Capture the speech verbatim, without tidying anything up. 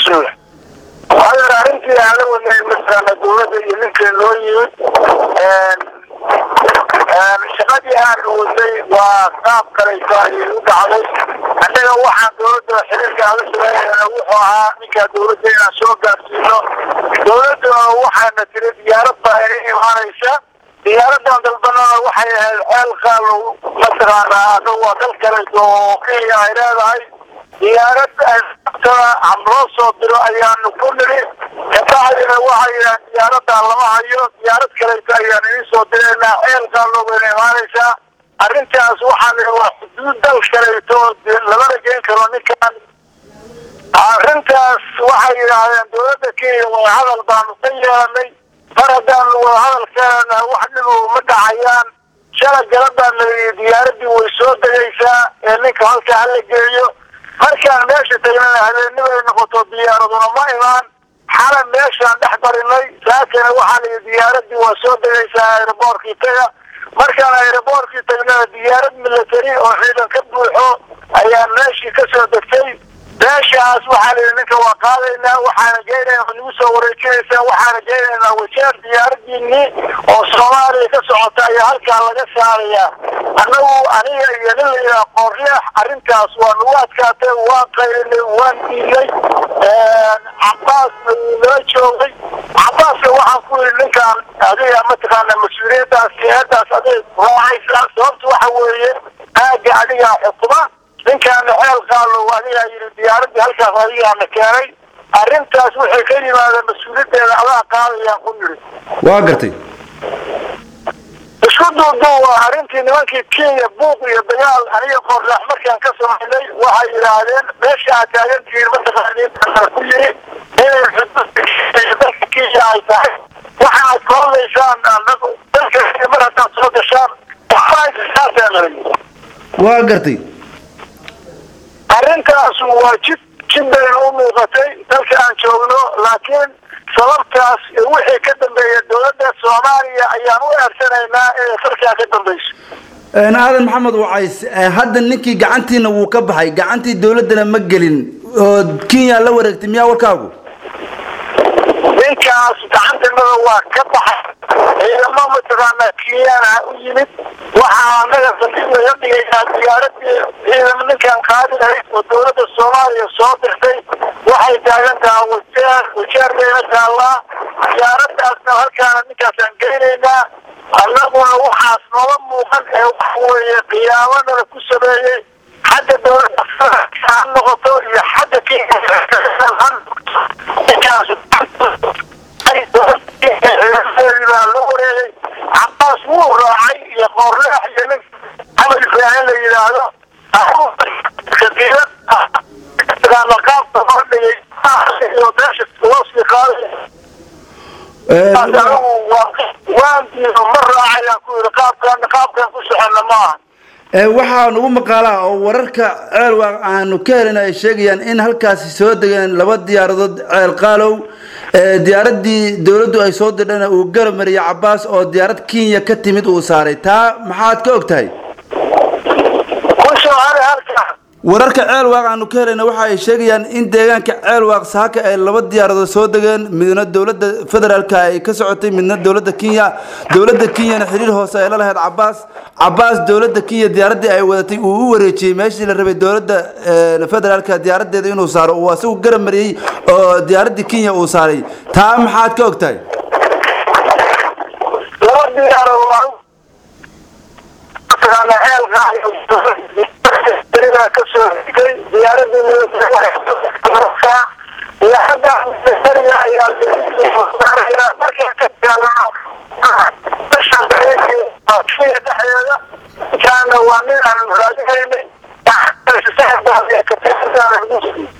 بسم الله هذا أنت على وين مثلا الدولة يمكن لوي شغلي هذا وزي وقام كريساني وقعدي أنا واحد دولة حريق على سبيل وحها من دولة شو قاسينه دولة واحد نتري يا رب هاي هايشة يا رب عند البنا واحد الخالو مثلا هذا هو كالكريس وكي هاي يا رب عم راسه درو أيام كلني كتاعنا واحد يا رب الله هايو يا رب كريس أيام يسودنا إل قالوا بيني ماليشا أرنت أسوحنا حدود الكريسون لما رجعين كروني كان أرنت واحد يعني دولة كي وهذا البانطية لي فردان وهذا الكلام واحد مدة عيان شرق جلبا من ديارتي ويسود ليسا إنك هالك هالك جيو markaan meesha tagnaa habeenimo noqoto diyaaraduna ma imaan xalan meeshaan dhex barinay laakiin waxa la diyaaradii waa soo degaysaa airportkii taga markaan airportkii tagnaa diyaarad military oo ciidan ka buuxo ayaa meeshii ka soo degtay meeshaas waxa la ninka waa qaadaynaa waxaana geynaynaa nagu soo wareejinaysaa waxaana geynaynaa wajeer diyaaraddiinni oo Soomaaliya ka socota ayaa halkaa laga saarayaa annagu aniga iyo nin qoryax arrintaas waa nagu adkaatay waa qaylay waan diiday Cabbaas la joogay Cabbaas waxaan ku yiri ninkan adiga ma taqaana mas'uuliyadaas siyaasaddaas adiga raacaysa sababtu waxa weeye aaga adiga xukuma ninkan xeel qaalo adiga yiri diyaaradii halkaas adiga ma keenay arrintaas waxay ka yimaadeen mas'uuliyadeeda adaa qaadayaan ku yiri waa gartay شدوا الضوء أرنتي نواكي كيا بوق يا بيال أنا قرر أحمر كان كسر علي وهاي العالم ليش أتعلم في المتخلين كلي هي الحدود كيا عايزة وحنا كل إنسان نقول تلك مرة تصرف الشام وحاج الناس أمري واقرتي أرنت أسوأ جد جدا الأم وغتي تلك أن شغله لكن sababtaas wixii ka dambeeyay dawladda Soomaaliya ayaan u eersanaynaa ee sarkaa ka dambeeyay een aadan maxamed wacays hadda ninkii gacantiina wuu ka baxay gacantii dawladana ma gelin oo Kenya la wareegtay miyaa warkaagu ninkaas gacantiina waa ka baxay ciidamo mataqaana Kenya u yimid waxaa naga fadhiyo dhigay diyaaradii ciidamo ninkan qaadinay oo dawladda Soomaaliya soo dirtay waxay taagan tahay wajeer wajeer meesha Allah diyaaraddaasna halkaan ninkaasaan geynaynaa annaguna waxaas noola muuqan ee waxa weeye qiyaamada ku sameeyey xagga dawladda ha noqoto iyo xagga Kenya Cabbaas wuu raacay iyo qorrax iyo nin camal fiican la yiraahdo أنا قابل مرني أنا داش وصل قال أنا وانتي مرة على كل قاب كان قاب كان كسحنا معه waxaa ugu maqaalaa oo wararka ceel waa aanu ka helinay sheegayaan in halkaasi soo degeen laba diyaaradood ceel qaalow ee diyaaradii dawladdu ay soo direen uu garab mariyay Cabbaas oo diyaarad Kenya ka timid uu saaray taa maxaad ka ogtahay wararka ceel waaq aanu ka helayna waxa ay sheegayaan in deegaanka ceel waaq saaka ay laba diyaaradood soo degeen midna dawladda federaalka ay ka socotay midna dawladda Kenya dawladda Kenya xiriir hoose ay la lahayd Cabbaas Cabbaas dawladda Kenya diyaaradii ay wadatay uu u wareejiyay meeshii la rabay dawladda federaalka diyaaradeeda inuu saaro oo asoo garab mariyay oo diyaaradii Kenya uu saaray taa maxaad ka ogtahay laba diyaaradood أنا عيل غاية ترينا كسر زيارة المرسى لحد ترينا عيال ترينا مركز كتالا تشعر بحيثي فيه تحيانا كان وامين عن المراجعين تحت تستحب هذه كتالا